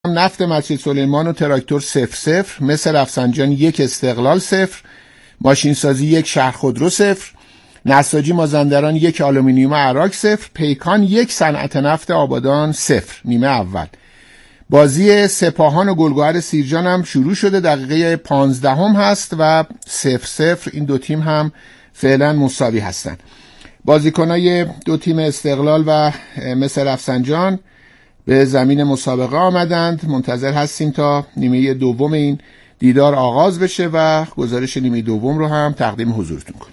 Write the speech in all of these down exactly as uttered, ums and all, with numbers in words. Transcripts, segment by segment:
نفت مسجد سلیمان و تراکتور صفر صفر، مس رفسنجان یک، استقلال صفر، ماشین سازی یک، شهر خودرو صفر، نساجی مازندران یک، آلومینیوم عراق صفر، پیکان یک، صنعت نفت آبادان صفر. نیمه اول بازی سپاهان و گلگهر سیرجان هم شروع شده، دقیقه پانزدهم هست و صفر صفر این دو تیم هم فعلا مساوی هستن. بازیکنای دو تیم استقلال و مس رفسنجان به زمین مسابقه آمدند. منتظر هستیم تا نیمه دوم این دیدار آغاز بشه و گزارش نیمه دوم رو هم تقدیم حضورتون کنیم.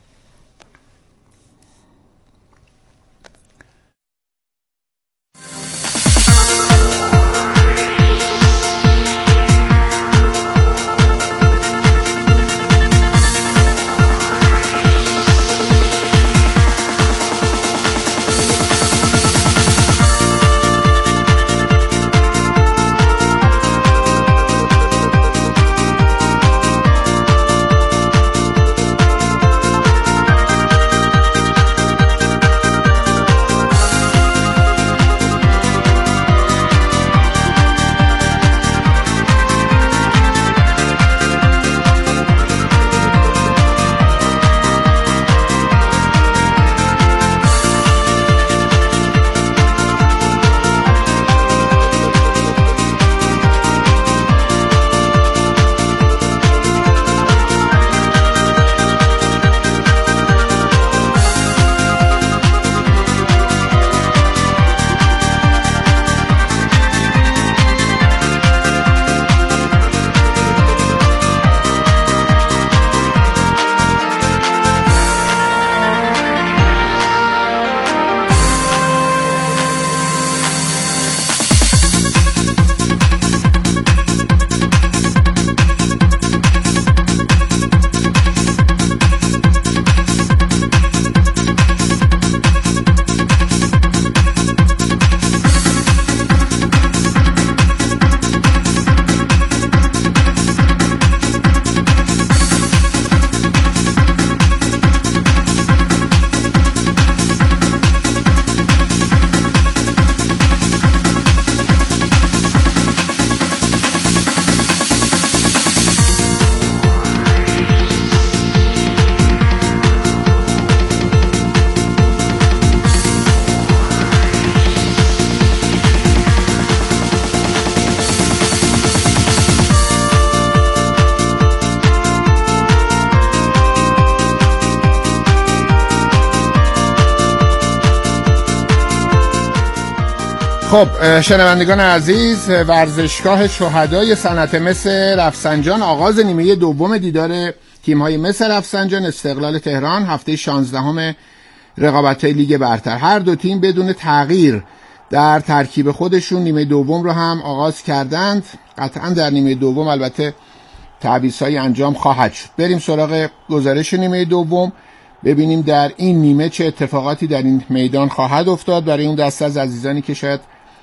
خب شنوندگان عزیز، ورزشگاه شهدای صنعت مس رفسنجان آغاز نیمه دوم دیدار تیم‌های مس رفسنجان استقلال تهران هفته شانزدهم رقابت‌های لیگ برتر. هر دو تیم بدون تغییر در ترکیب خودشون نیمه دوم رو هم آغاز کردند. قطعا در نیمه دوم البته تعویض‌های انجام خواهد شد. بریم سراغ گزارش نیمه دوم، ببینیم در این نیمه چه اتفاقاتی در این میدان خواهد افتاد. برای اون دسته از عزیزانی که شاید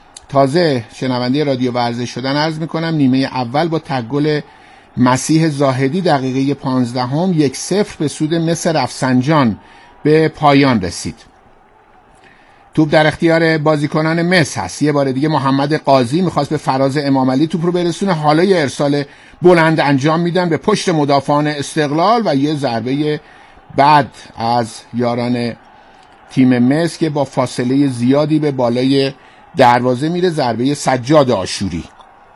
تازه شنونده رادیو ورزش شدن عرض میکنم نیمه اول با تک گل مسیح زاهدی دقیقه پانزدهم یک صفر به سود مس رفسنجان به پایان رسید. توپ در اختیار بازیکنان مس هست. یه بار دیگه محمد قاضی میخواست به فراز امامعلی توپ رو برسونه، حالا یه ارسال بلند انجام میدن به پشت مدافعان استقلال و یه ضربه بعد از یاران تیم مس که با فاصله زیادی به بالای دروازه میره، ضربه سجاد آشوری.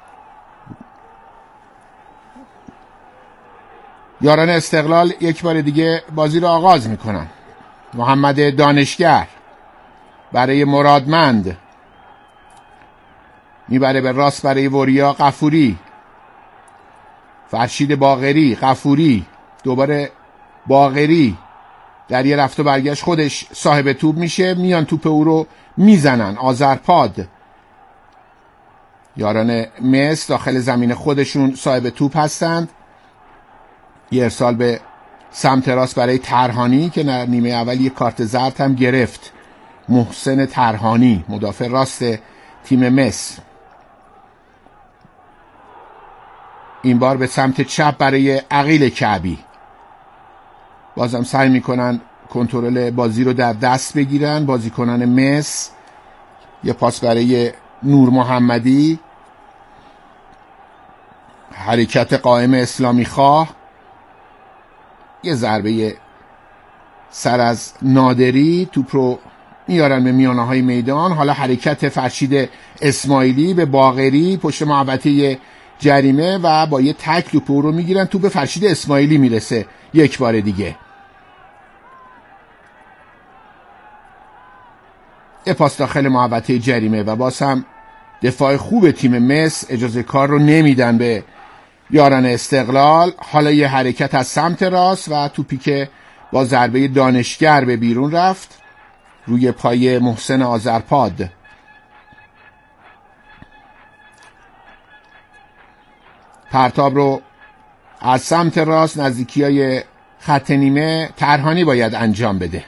یاران استقلال یک بار دیگه بازی رو آغاز میکنن. محمد دانشگر برای مرادمند میبره به راست برای وریا قفوری، فرشید باقری، قفوری، دوباره باقری، در یه رفت و برگشت خودش صاحب توپ میشه، میان توپ او رو میزنن. آذرپاد، یاران مس داخل زمین خودشون صاحب توپ هستند. یه ارسال به سمت راست برای ترهانی که در نیمه اول یک کارت زرد هم گرفت. محسن ترهانی مدافع راست تیم مس، این بار به سمت چپ برای عقیل کعبی. بازم سعی میکنن کنترل بازی رو در دست بگیرن بازیکنان مس. یه پاس برای نور محمدی، حرکت قائم اسلامی خواه، یه ضربه سر از نادری، توپ رو میارن به میانه های میدان. حالا حرکت فرشید اسماعیلی به باقری پشت محوطه جریمه و با یه تک توپ رو میگیرن، توپ به فرشید اسماعیلی میرسه یک بار دیگه. یه پاس داخل محوطه جریمه و باز هم دفاع خوب تیم مصر اجازه کار رو نمیدن به یاران استقلال. حالا یه حرکت از سمت راست و توپی که با ضربه دانشگر به بیرون رفت روی پای محسن آذرپاد. پرتاب رو از سمت راست نزدیکی های خط نیمه ترهانی باید انجام بده.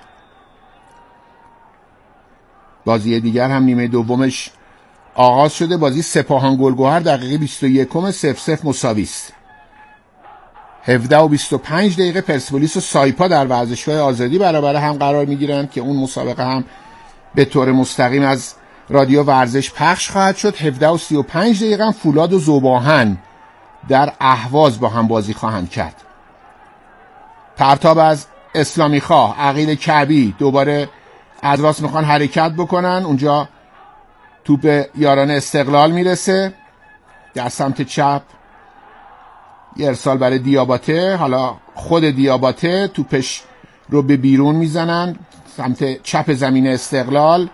بازی دیگر هم نیمه دومش آغاز شده. بازی سپاهان گلگهر دقیقه بیست و یک صفر صفر مساوی است. هفده و بیست و پنج دقیقه پرسپولیس و سایپا در ورزشگاه آزادی برابر هم قرار میگیرند که اون مسابقه هم به طور مستقیم از رادیو ورزش پخش خواهد شد. هفده و سی و پنج دقیقه هم فولاد و ذوب‌آهن در اهواز با هم بازی خواهند کرد. پرتاب از اسلامی خواه، عقیل کعبی دوباره از راست میخوان حرکت بکنن. اونجا توپ یاران استقلال میرسه در سمت چپ، یه ارسال برای دیاباته. حالا خود دیاباته توپش رو به بیرون میزنن سمت چپ زمین استقلال.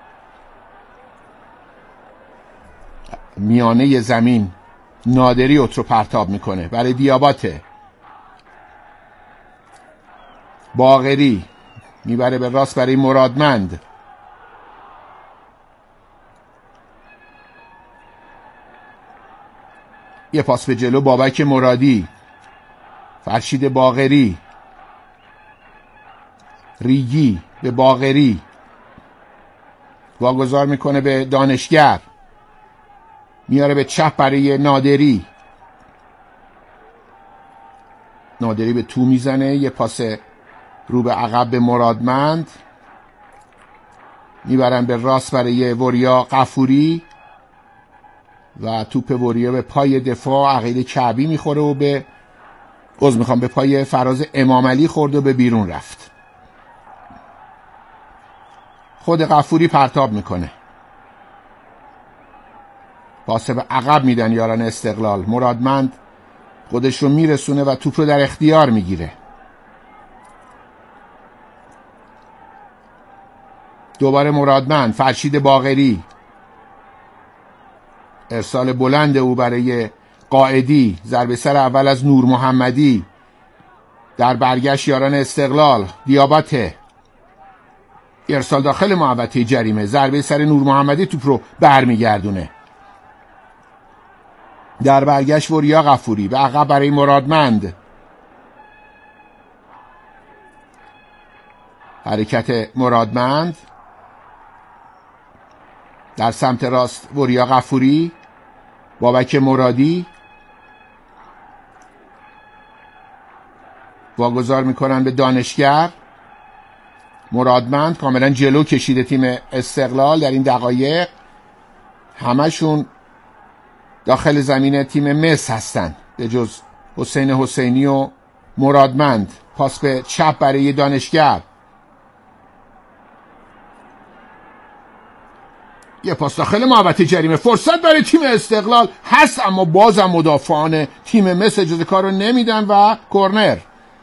میانه زمین نادری اوت رو پرتاب میکنه برای دیاباته. باقری میبره به راست برای مرادمند. یه پاس به جلو بابک مرادی، فرشید باقری، ریگی به باقری، واگذار میکنه به دانشگر، میاره به چپ برای نادری. نادری به تو میزنه، یه پاس رو به عقب به مرادمند، میبرن به راست برای وریا قفوری و توپ وریا به پای دفاع عقیل کعبی میخوره و به عذر میخوام به پای فراز امامعلی خورد و به بیرون رفت. خود قفوری پرتاب میکنه، پاس به عقب میدن یاران استقلال. مرادمند خودش رو میرسونه و توپ رو در اختیار میگیره. دوباره مرادمند، فرشید باقری، ارسال بلند او برای قائدی، ضربه سر اول از نور محمدی. در برگشت یاران استقلال، دیاباته، ارسال داخل محوطه جریمه، ضربه سر نور محمدی توپ رو برمیگردونه. در برگشت وریا قفوری به عقب برای مرادمند، حرکت مرادمند در سمت راست، وریا قفوری، بابک مرادی واگذار میکنن به دانشگر. مرادمند کاملا جلو کشیده تیم استقلال در این دقایق، همشون داخل زمین تیم مس هستن به جز حسین حسینی و مرادمند. پاس به چپ برای دانشگر، یه پاس داخل محوطه جریمه، فرصت برای تیم استقلال هست اما بازم مدافعان تیم مس اجازه کار رو نمیدن و کرنر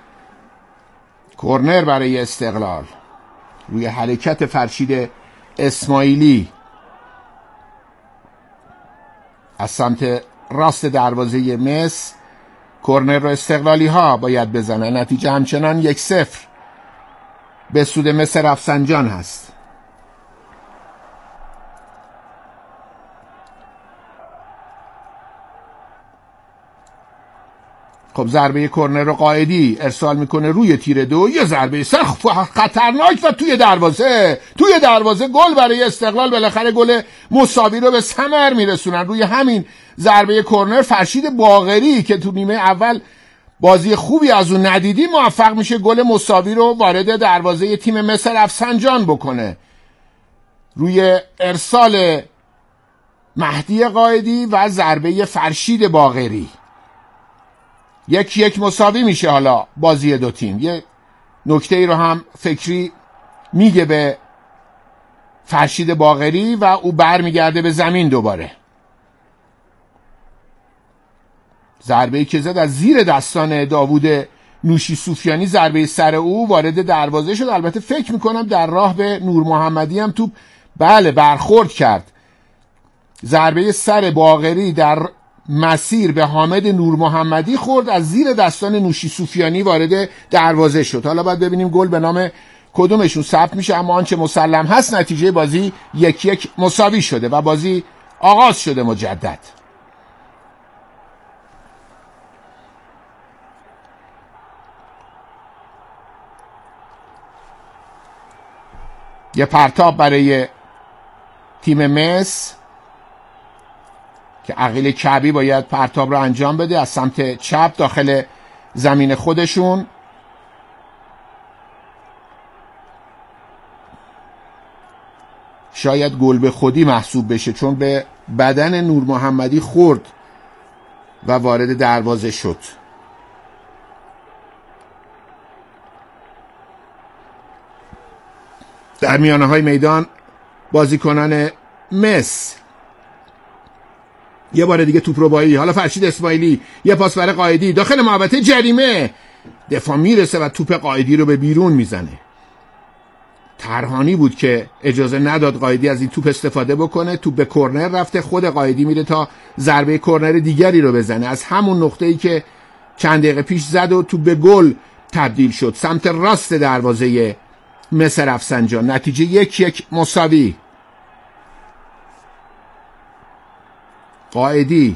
کرنر برای استقلال روی حرکت فرشید اسماعیلی از سمت راست دروازه مس. کرنر رو استقلالی ها باید بزنن. نتیجه همچنان یک صفر به سود مس رفسنجان هست. خب ضربه کرنر رو قائدی ارسال میکنه روی تیر دو، یه ضربه سخت خطرناک و توی دروازه توی دروازه گل برای استقلال. بالاخره گل مساوی رو به ثمر میرسونن. روی همین ضربه کرنر فرشید باقری که تو نیمه اول بازی خوبی از اون ندیدی موفق میشه گل مساوی رو وارد دروازه تیم مس رفسنجان بکنه روی ارسال مهدی قائدی و ضربه فرشید باقری. یک یک مساوی میشه. حالا بازی دو تیم یه نکته ای رو هم فکری میگه به فرشید باقری و او بر میگرده به زمین دوباره. ضربه ای که زد از زیر دستان داوود نوشی سوفیانی، ضربه سر او وارد دروازه شد. البته فکر میکنم در راه به نور محمدی هم توپ بله برخورد کرد. ضربه سر باقری در مسیر به حامد نور محمدی خورد، از زیر دستان نوشی سوفیانی وارد دروازه شد. حالا باید ببینیم گل به نام کدومشون ثبت میشه، اما آنچه مسلم هست نتیجه بازی یک یک مساوی شده و بازی آغاز شده مجدد. یه پرتاب برای تیم مس که عقیل کعبی باید پرتاب رو انجام بده از سمت چپ داخل زمین خودشون. شاید گل به خودی محسوب بشه چون به بدن نور محمدی خورد و وارد دروازه شد. در میانه های میدان بازیکنان مس یه بار دیگه توپ رو بایی. حالا فرشید اسماعیلی، یه پاس برای قائدی داخل محوطه جریمه، دفاع میرسه و توپ قائدی رو به بیرون میزنه. ترهانی بود که اجازه نداد قائدی از این توپ استفاده بکنه. توپ به کرنر رفته، خود قائدی میره تا ضربه کرنر دیگری رو بزنه از همون نقطه‌ای که چند دقیقه پیش زد و توپ به گل تبدیل شد سمت راست دروازه مس رفسنجان. نتیجه یک یک مساوی. قائدی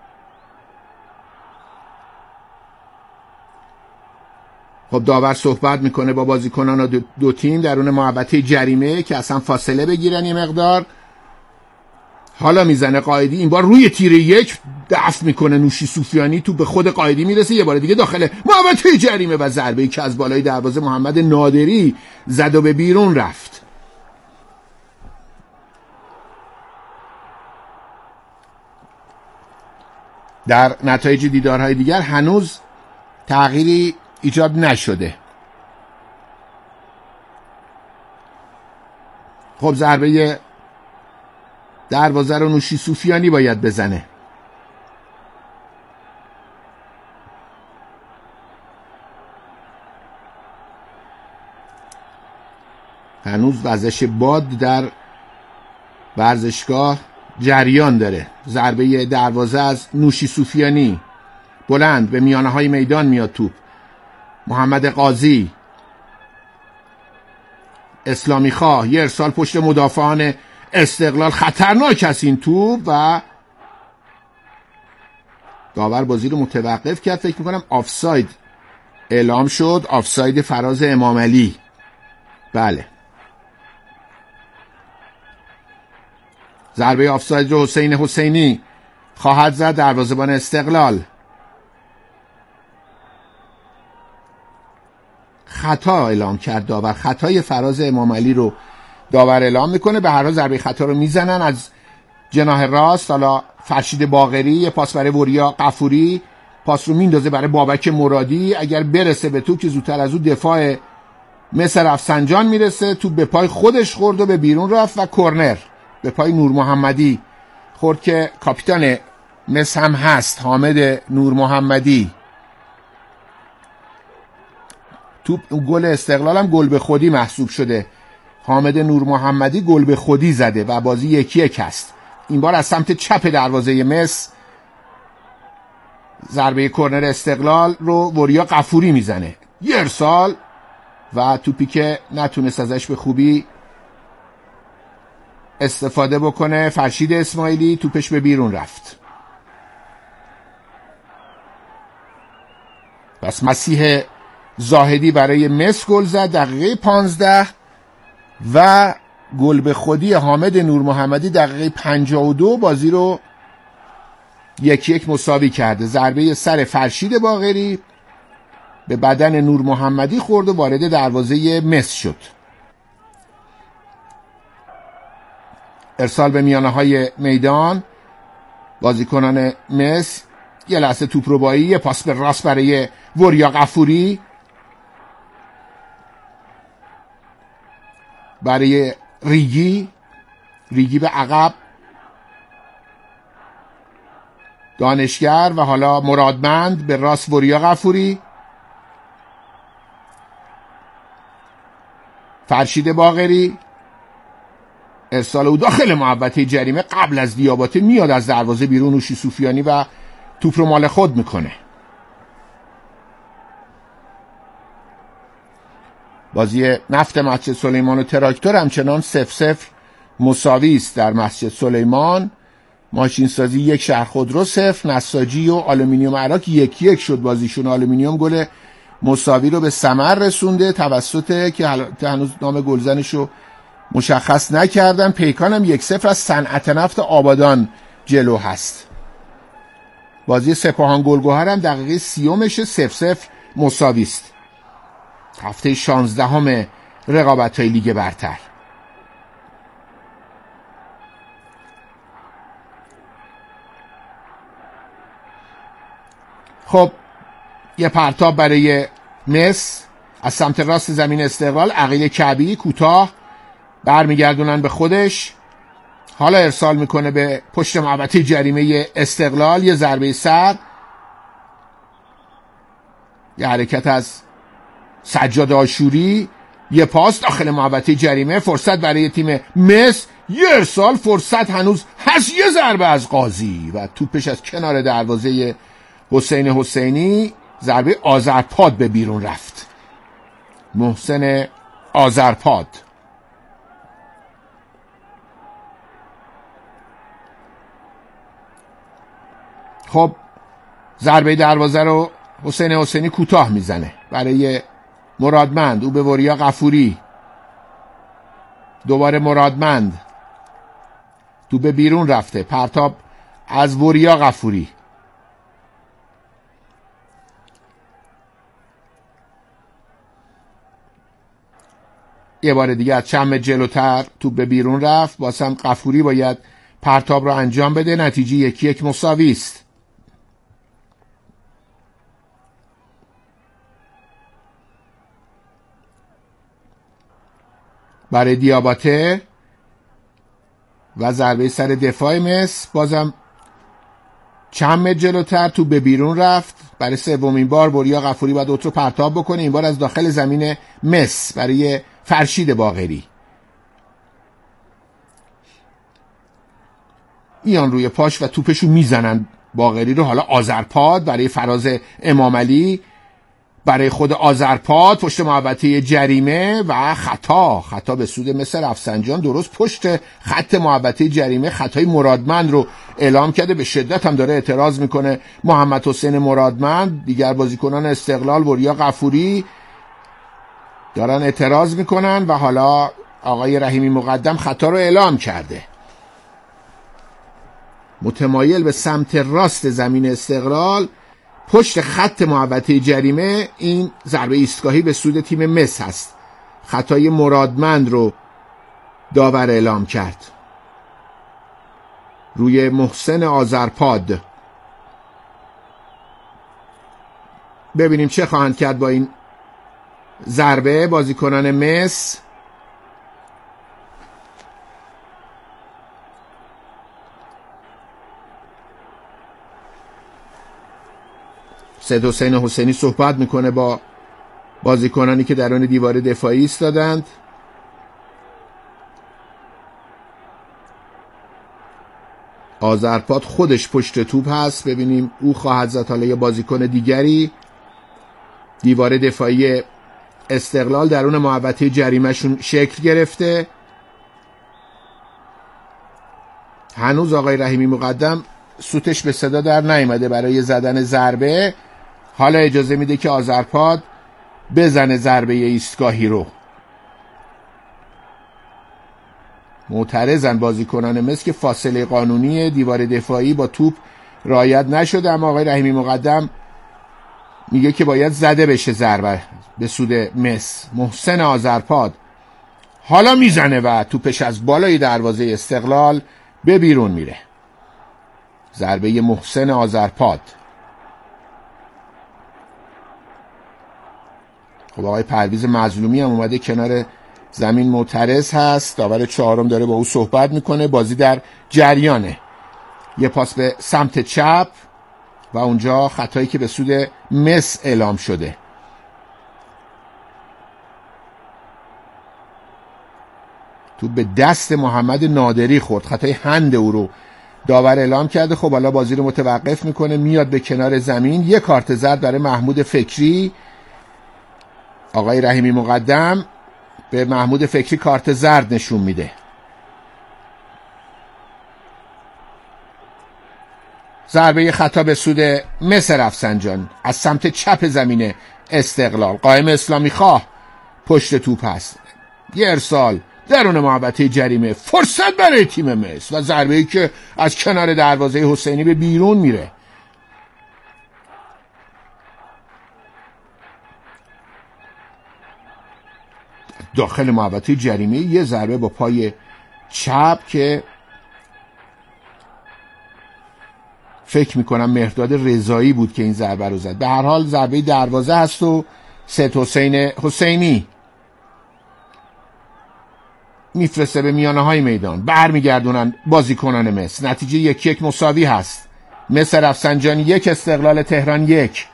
خب داور صحبت میکنه با بازیکنان دو, دو تیم درون محوطه جریمه که اصلا فاصله بگیرن یه مقدار. حالا میزنه قائدی، این بار روی تیر یک دفع میکنه نوشی سوفیانی، تو به خود قائدی میرسه، یه بار دیگه داخل محوطه جریمه و ضربه‌ای که از بالای دروازه محمد نادری زد و به بیرون رفت. در نتایج دیدارهای دیگر هنوز تغییری ایجاد نشده. خب ضربه دروازه رو نوشی سوفیانی باید بزنه. هنوز وزش باد در ورزشگاه جریان داره. ضربه دروازه از نوشی سوفیانی بلند به میانه های میدان میاد. توپ محمد قاضی اسلامی خواه، یه ارسال پشت مدافعان استقلال، خطرناک است این توپ و داور بازی رو متوقف کرد. فکر میکنم آفساید اعلام شد، آفساید فراز امام علی. بله ضربه آفساید رو حسین حسینی خواهد زد، دروازه‌بان استقلال. خطا اعلام کرد داور، خطای فراز امام علی رو داور اعلام میکنه. به هر حال ضربه خطا رو میزنن از جناح راست. حالا فرشید باقری یه پاس برای وریا قفوری، پاس رو میندازه برای بابک مرادی، اگر برسه به توپ که زودتر از او دفاع مس رفسنجان میرسه. توپ به پای خودش خورد و به بیرون رفت و کرنر به پای نور محمدی خورد که کاپیتان مس هم هست، حامد نور محمدی. توپ گل استقلال هم گل به خودی محسوب شده. حامد نور محمدی گل به خودی زده و بازی یکی یک است. این بار از سمت چپ دروازه مس ضربه کرنر استقلال رو وریا قفوری میزنه، یه ارسال و توپی که نتونست ازش به خوبی استفاده بکنه فرشید اسماعیلی، توپش به بیرون رفت. پس مسیح زاهدی برای مس گل زد دقیقه پانزده و گل به خودی حامد نور محمدی دقیقه پنجاه و دو بازی رو یک یک مساوی کرده. ضربه سر فرشید باقری به بدن نور محمدی خورد و وارد دروازه مس شد. ارسال به میانه های میدان، بازیکنان مس یه لحظه توپ رو بایی، یه پاس به راست برای وریا غفوری، برای ریگی، ریگی به عقب، دانشگر و حالا مرادمند به راست وریا غفوری، فرشید باقری، ارسال او داخل محوطه جریمه قبل از دیاباته میاد از دروازه بیرون، اوشی سوفیانی و توپ رو مال خود میکنه. بازی نفت مسجد سلیمان و تراکتور همچنان صفر صفر مساوی است در مسجد سلیمان. ماشین سازی یک، شهر خودرو صفر، نساجی و آلومینیوم عراق یک یک شد بازیشون. آلومینیوم گل مساوی رو به ثمر رسونده توسط که هنوز نام گلزنش رو مشخص نکردن. پیکان هم یک صفر از صنعت نفت آبادان جلو هست. بازی سپاهان گلگهر هم دقیقه سیومش صفر صفر مساوی است. هفته شانزدهم رقابت‌های لیگ برتر. خب یه پرتاب برای مس از سمت راست زمین استقلال، عقیل کعبی کوتاه برمیگردونن به خودش، حالا ارسال میکنه به پشت محوطه جریمه استقلال، یه ضربه سر، یه حرکت از سجاد آشوری، یه پاس داخل محوطه جریمه، فرصت برای تیم مس، یه ارسال، فرصت هنوز هست، یه ضربه از قاضی و توپش از کنار دروازه حسین حسینی، ضربه آذرپاد به بیرون رفت. محسن آذرپاد. خب ضربه دروازه رو حسین حسینی کوتاه میزنه برای مرادمند، او به وریا غفوری، دوباره مرادمند، تو به بیرون رفته، پرتاب از وریا غفوری، یه بار دیگه از چند جلوتر تو به بیرون رفت، بازم غفوری باید پرتاب رو انجام بده. نتیجه یکی یک مساوی است. برای دیاباته و ضربه سر دفاع مس، بازم چند متر جلوتر تو به بیرون رفت. برای سومین بار وریا غفوری باید اوت رو پرتاب بکنه، این بار از داخل زمین مس برای فرشید باقری. میان روی پاش و توپشو میزنن باقری رو. حالا آذرپاد برای فراز امام علی، برای خود آذرپاد پشت محوطه جریمه و خطا خطا به سود مس رفسنجان، درست پشت خط محوطه جریمه خطای مرادمند رو اعلام کرده. به شدت هم داره اعتراض میکنه محمد حسین مرادمند. دیگر بازیکنان استقلال وریا غفوری دارن اعتراض میکنن و حالا آقای رحیمی مقدم خطا رو اعلام کرده. متمایل به سمت راست زمین استقلال پشت خط محوطه جریمه، این ضربه ایستگاهی به سود تیم مس هست. خطای مرادمند رو داور اعلام کرد روی محسن آذرپاد. ببینیم چه خواهند کرد با این ضربه بازیکنان مس. سید حسین حسینی صحبت میکنه با بازیکنانی که درون دیوار دفاعی ایستادند. آذرپاد خودش پشت توپ هست، ببینیم او خواهد زد حالا یه بازیکن دیگری. دیوار دفاعی استقلال درون محوطه جریمه‌شون شکل گرفته. هنوز آقای رحیمی مقدم سوتش به صدا در نیامده برای زدن ضربه. حالا اجازه میده که آذرپاد بزنه ضربه ایستگاهی رو. معترضن بازیکنان مس که فاصله قانونی دیوار دفاعی با توپ رعایت نشده، اما آقای رحیمی مقدم میگه که باید زده بشه ضربه به سود مس. محسن آذرپاد حالا میزنه و توپش از بالای دروازه استقلال به بیرون میره. ضربه محسن آذرپاد. خب آقای پرویز مظلومی هم اومده کنار زمین معترض هست، داور چهارم داره با او صحبت میکنه. بازی در جریانه. یه پاس به سمت چپ و اونجا خطایی که به سود مس اعلام شده. تو به دست محمد نادری خورد، خطای هند او رو داور اعلام کرده. خب حالا بازی رو متوقف میکنه، میاد به کنار زمین. یه کارت زرد برای محمود فکری. آقای رحیمی مقدم به محمود فکری کارت زرد نشون میده. ضربه خطا به سود مس رفسنجان از سمت چپ زمین استقلال. قائم اسلامی خواه پشت توپ هست. یه ارسال درون محوطه جریمه، فرصت برای تیم مس و ضربه‌ای که از کنار دروازه حسینی به بیرون میره. داخل محوطه جریمه یه ضربه با پای چپ که فکر میکنم مهرداد رضایی بود که این ضربه رو زد. به هر حال ضربه دروازه هست و سید حسین حسینی میفرسته به میانه های میدان. برمیگردونن بازیکنان مس. نتیجه یک یک مساوی هست. مس رفسنجان یک، استقلال تهران یک.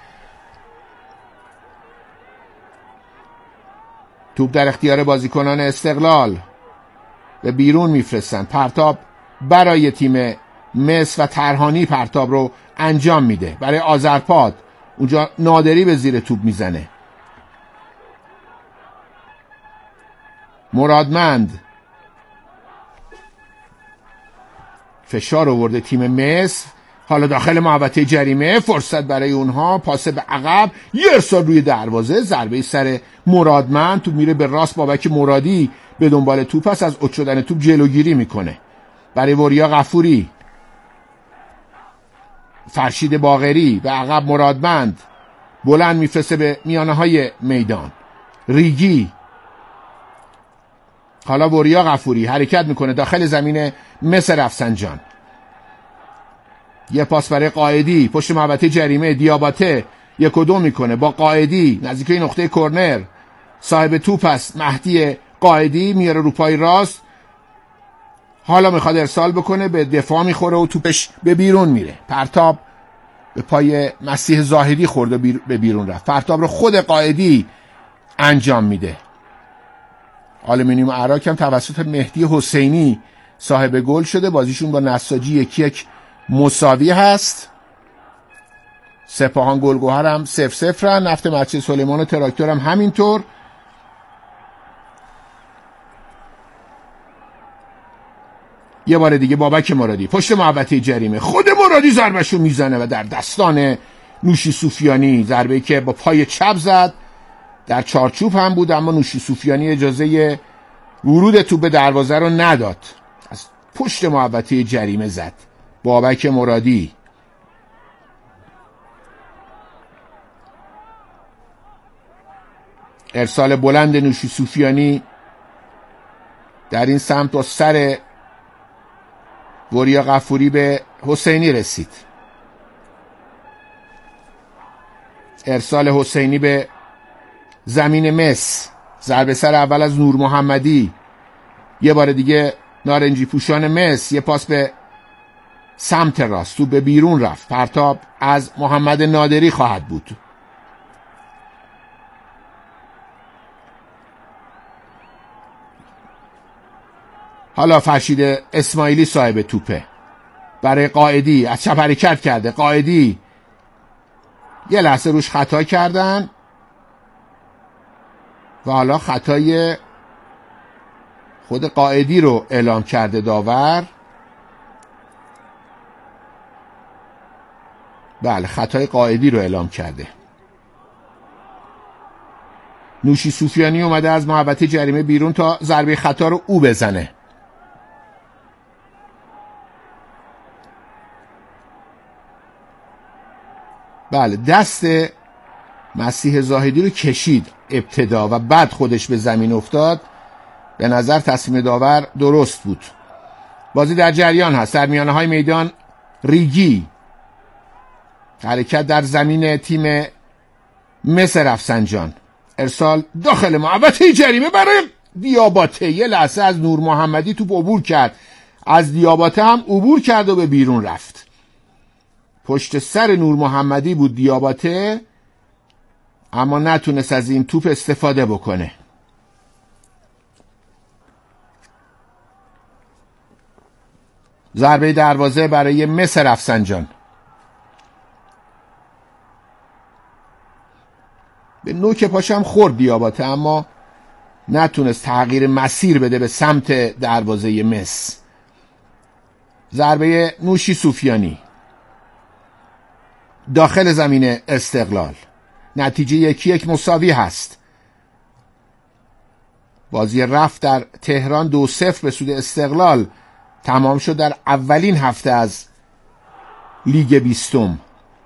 توپ در اختیار بازیکنان استقلال، به بیرون میفرستن. پرتاب برای تیم مس و ترهانی پرتاب رو انجام میده برای آذرپاد. اونجا نادری به زیر توپ میزنه. مرادمند فشار آورده تیم مس. حالا داخل محوطه جریمه، فرصت برای اونها، پاس به عقب، یه ارسال روی دروازه، ضربه سر مرادمند. توپ میره به راست. بابک مرادی به دنبال توپ است، از اوت شدن توپ جلوگیری میکنه. برای وریا غفوری، فرشید باقری به عقب. مرادمند بلند میفرسته به میانه های میدان. ریگی، حالا وریا غفوری حرکت میکنه داخل زمین مس رفسنجان. یه پاس برای قائدی پشت محوطه جریمه. دیاباته یک و دو میکنه با قائدی نزدیک نقطه کرنر. صاحب توپ است مهدی قائدی، میاره رو پای راست. حالا میخواد ارسال بکنه، به دفاع میخوره و توپش به بیرون میره. پرتاب به پای مسیح زاهدی خورد و بیر به بیرون رفت. پرتاب رو خود قائدی انجام میده. آلومینیوم عراق هم توسط مهدی حسینی صاحب گل شده. بازیشون با نساجی یکی یک مساوی هست. سپاهان گلگهر هم صفر صفرن. نفت مسجد سلیمان و تراکتور هم همینطور. یه بار دیگه بابک مرادی پشت محوطه جریمه. خود مرادی ضربهشو میزنه و در دستان نوشی سوفیانی. ضربه‌ای که با پای چپ زد، در چارچوب هم بود، اما نوشی سوفیانی اجازه ورود توپ به دروازه رو نداد. از پشت محوطه جریمه زد بابک مرادی. ارسال بلند نوشی سوفیانی در این سمت با سر وریا غفوری به حسینی رسید. ارسال حسینی به زمین مس. ضربه سر اول از نور محمدی. یه بار دیگه نارنجی پوشان مس. یه پاس به سمت راست، تو به بیرون رفت. پرتاب از محمد نادری خواهد بود. حالا فرشید اسماعیلی صاحب توپه برای قائدی. از چپ حرکت کرده قائدی. یه لحظه روش خطا کردن و حالا خطای خود قائدی رو اعلام کرده داور. بله، خطای قائدی رو اعلام کرده. نوشی سوفیانی اومده از محوطه جریمه بیرون تا ضربه خطا رو او بزنه. بله، دست مسیح زاهدی رو کشید ابتدا و بعد خودش به زمین افتاد. به نظر تصمیم داور درست بود. بازی در جریان هست. در میانه های میدان ریگی، حرکت در زمین تیم مس رفسنجان. ارسال داخل محوطه جریمه برای دیاباته. یه لحظه از نور محمدی توپ عبور کرد، از دیاباته هم عبور کرد و به بیرون رفت. پشت سر نور محمدی بود دیاباته، اما نتونست از این توپ استفاده بکنه. ضربه دروازه برای مس رفسنجان. به نوک پاشم خورد دیاباته، اما نتونست تغییر مسیر بده به سمت دروازه مس. ضربه نوشی سوفیانی داخل زمین استقلال. نتیجه یکی یک مساوی هست. بازی رفت در تهران دو صفر به سود استقلال تمام شد در اولین هفته از لیگ بیستم.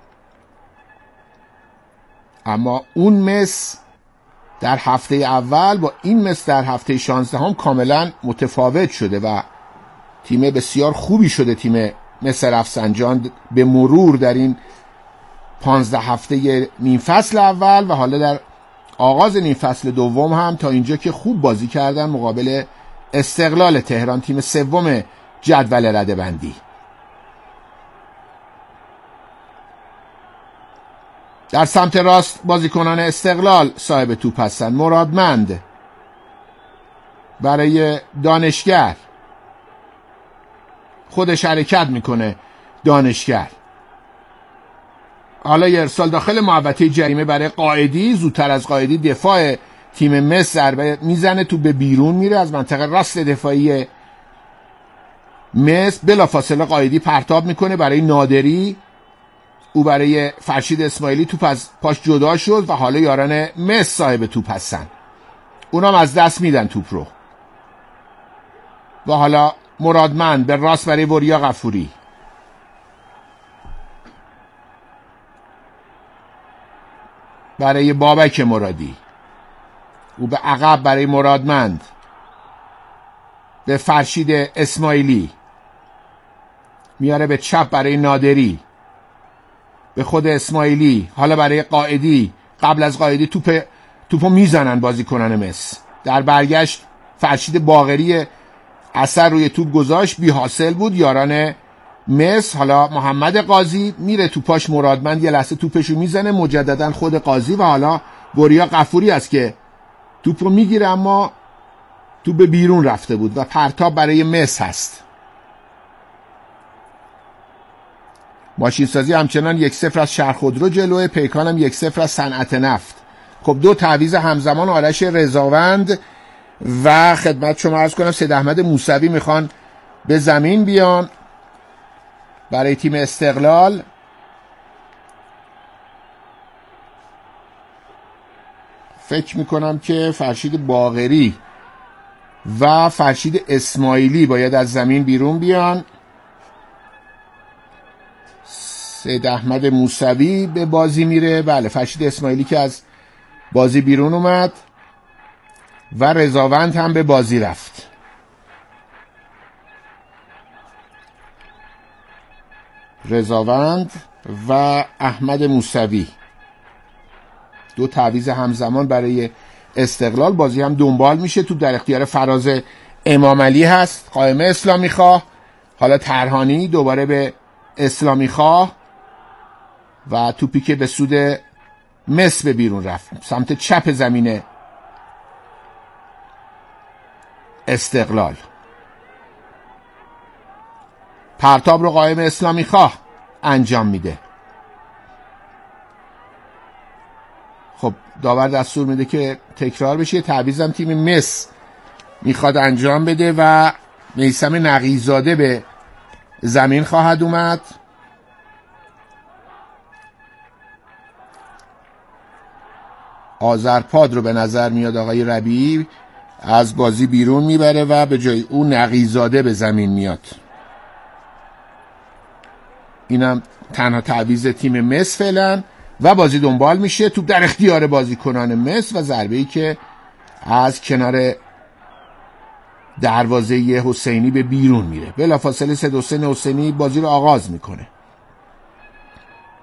اما اون مس در هفته اول با این مس در هفته شانزدهم کاملا متفاوت شده و تیم بسیار خوبی شده تیم مس رفسنجان به مرور در این پانزده هفته نیم فصل اول و حالا در آغاز نیم فصل دوم هم تا اینجا که خوب بازی کردن مقابل استقلال تهران، تیم سوم جدول رده‌بندی. در سمت راست بازیکنان استقلال صاحب توپ هستند. مرادمند برای دانشگر، خودش حرکت میکنه دانشگر. حالا یه ارسال داخل محوطه جریمه برای قائدی. زودتر از قائدی دفاع تیم مس ضربه میزنه، تو به بیرون میره از منطقه راست دفاعی مس. بلافاصله قائدی پرتاب میکنه برای نادری، او برای فرشید اسماعیلی. توپ از پاش جدا شد و حالا یاران مس صاحب توپ هستن، اونام از دست میدن توپ رو. و حالا مرادمند به راست برای وریا غفوری. برای بابک مرادی، او به عقب برای مرادمند، به فرشید اسماعیلی میاره، به چپ برای نادری، به خود اسماعیلی، حالا برای قائدی. قبل از قائدی توپ توپو میزنن بازیکنان مس. در برگشت فرشید باقری اثر روی توپ گذاشت، بی حاصل بود. یاران مس، حالا محمد قاضی میره توپاش، مرادمند یه لحظه توپشو میزنه، مجددا خود قاضی و حالا وریا غفوری است که توپو میگیره، اما توپ به بیرون رفته بود و پرتاب برای مس هست. ماشین سازی همچنان یک صفر از شهرخودرو جلوه، پیکان هم یک صفر از صنعت نفت. خب دو تعویض همزمان آرش رضاوند و خدمت شما عرض کنم سید احمد موسوی میخوان به زمین بیان برای تیم استقلال. فکر میکنم که فرشید باقری و فرشید اسماعیلی باید از زمین بیرون بیان. سید احمد موسوی به بازی میره. بله، فرشید اسماعیلی که از بازی بیرون اومد و رضاوند هم به بازی رفت. رضاوند و احمد موسوی دو تعویض همزمان برای استقلال. بازی هم دنبال میشه. توپ در اختیار فراز امام علی هست، قائمه اسلامی خواه. حالا ترهانی دوباره به اسلامی خواه و توپی که به سود مس به بیرون رفت سمت چپ زمین استقلال. پرتاب رو قائم اسلامی خواه انجام میده. خب داور دستور میده که تکرار بشه. تعویضم تیم مس میخواد انجام بده و میثم نقیزاده به زمین خواهد اومد. آذرپاد رو به نظر میاد آقای ربیعی از بازی بیرون میبره و به جای او نقیزاده به زمین میاد. اینم تنها تعویض تیم مس فعلا و بازی دنبال میشه. توپ در اختیار بازیکنان مس و ضربه‌ای که از کنار دروازه حسینی به بیرون میره. بلافاصله سید حسین حسینی بازی رو آغاز میکنه.